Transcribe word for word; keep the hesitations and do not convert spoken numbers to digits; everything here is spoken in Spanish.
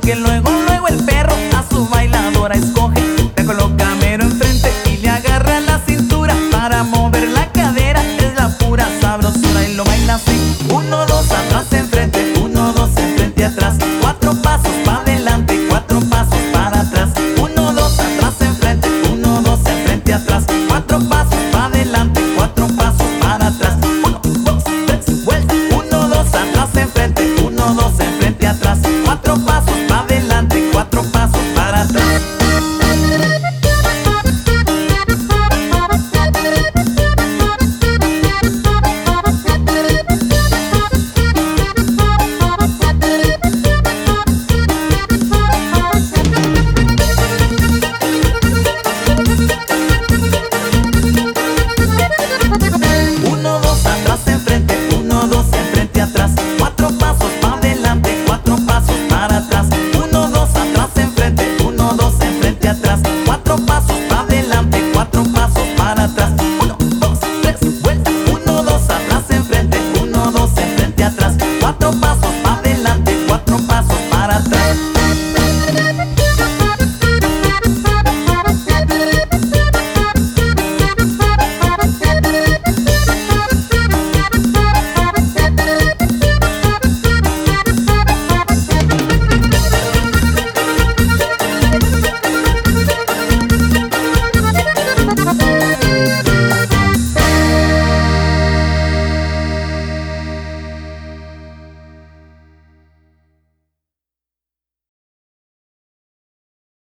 que luego, luego el perro a su bailadora escoge. Le coloca mero enfrente y le agarra la cintura para mover la cadera, es la pura sabrosura y lo baila así. Uno, dos, atrás, enfrente, uno, dos, enfrente, atrás. Cuatro pasos para adelante, cuatro pasos para atrás. Uno, dos, atrás, enfrente, uno, dos, enfrente, atrás. Cuatro pasos para adelante, cuatro pasos para atrás. Uno, dos, tres, vuelta. Uno, dos, atrás, enfrente, uno, dos, enfrente, atrás. Cuatro pasos para adelante, cuatro pasos para atrás. Uno, dos, atrás, enfrente, uno, dos, enfrente, atrás. Cuatro pasos para adelante, cuatro pasos para atrás.